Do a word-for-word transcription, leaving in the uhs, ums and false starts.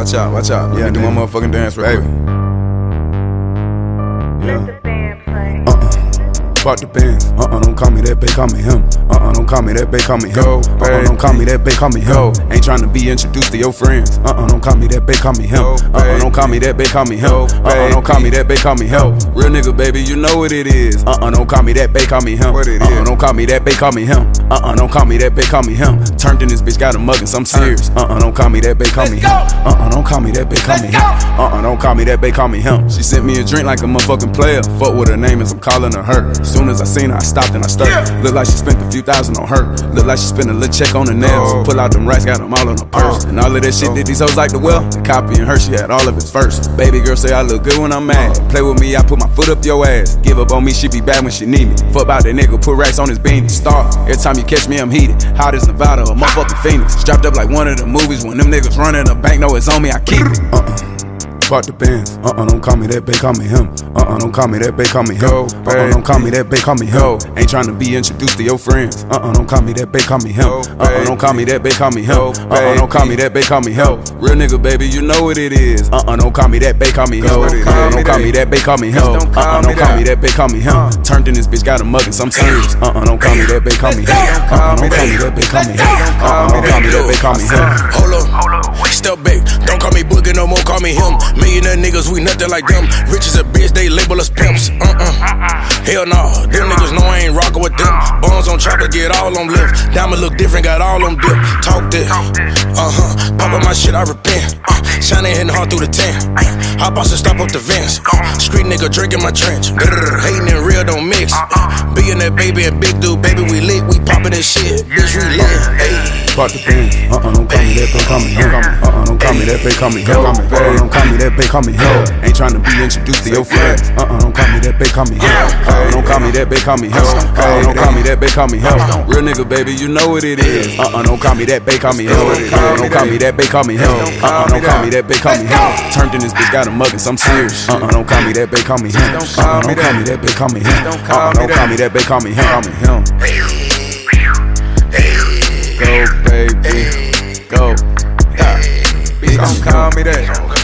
Watch out, watch out. Let Yeah, me do my nigga. motherfucking dance real quick. Yeah. Uh-uh. Fuck the bands. Uh-uh, don't call me that, babe, call me him. Uh-uh, don't call me that, babe, call me him. Go, Uh-uh, don't call me that, babe, call me him. Ain't tryna be introduced to your friends. Uh-uh, don't call me that, babe, call me him. Go, Uh-uh, don't call me that, babe, call me him. Uh-uh, don't call me that, babe, call me him. Real nigga, baby, you know what it is. Uh-uh, don't call me that, babe, call me him. What it Uh-uh, is. don't call me that, babe, call me him. Uh-uh, don't call me that, babe, call me him. Turned in this bitch, got a muggin', so I'm serious. Uh-uh, don't call me that, babe, call me him. Uh-uh, don't call me that, babe, call me him. Uh-uh, don't call me that, babe, call me him. She sent me a drink like a motherfucking player. Fuck what her name is, I'm calling her her. Soon as I seen her, I stopped and I stirred. Look like she spent a few thousand on her. Look like she spent a little check on the nails. Oh. Pull out them racks, got them all in her purse. And all of that shit that these hoes like to well. The copy and her, she had all of it first. Baby girl say I look good when I'm mad. Play with me, I put my foot up your ass. Give up on me, she be bad when she need me. Fuck about that nigga, put racks on his beanie. Star, every time you catch me, I'm heated. Hot as Nevada, a motherfucking Phoenix. Strapped up like one of the movies when them niggas running a bank, know it's on me, I keep it. Uh-uh. Fuck the bands. Uh-uh, don't call me that, babe, call me him. Uh-uh, don't call me that, babe, call me him. Go, Uh-uh, don't call me that, babe, call me him. Ain't tryna be introduced to your friends. Uh-uh, don't call me that, babe, call me him. Go, Uh-uh, don't call me that, babe, call me him. Uh-uh, don't call me that, babe, call me him. Real nigga, baby, you know what it is. Uh-uh, don't call me that, babe, call me him. What it is. Uh-uh, don't call me that, babe, call me him. Don't call Uh-uh, me don't call that. me that, babe, call me him. Turned in this bitch, got a muggin', so I'm serious. Uh-uh, don't call me that, babe, call me him. Uh-uh, don't call me that, babe, call me him. Uh-uh, don't call me that, babe, call me him. Hold up, step back. Don't call me Boogie no more, call me him. Millionaire niggas, we nothing like them. Rich as a bitch, they label us pimps. Uh-uh. Hell no, them niggas know I ain't rockin' with them. Bones on chopper, get all on lift. Diamond look different, got all on dip. Talk this. Uh-huh. Pop up my shit, I repent. Uh, Shining hitting hard through the tent. Hop out and stop up the vents. Street nigga drinking my trench. Grr, hating and real don't mix. Being that baby and big dude, baby, we lit. We poppin' that shit. Bitch, we lit. Ayy. Fuck the bands. Uh-uh, don't call me that, babe, call me him. Uh-uh, don't call me that, babe, call me him. Uh-uh, don't call me that, babe, call me him. Ain't tryna be introduced to your friends. Uh-uh, don't call me that, babe, call me him. Uh-uh, don't call me that, babe, call me him. Uh-uh, don't call me that, babe, call me him. Real nigga, baby, you know what it is. Uh-uh, don't call me that, babe, call me him. Uh-uh, don't call me that, babe, call me him. Uh-uh, don't call me that, babe, call me him. Turned in this bitch, got a muggin', so I'm serious. Uh-uh, don't call me that, babe, call me him. Uh-uh, don't call me that, babe, call me him. Uh-uh, don't call me that, babe, call me him. Call me him. Go, baby, go. Bitch, don't call me that.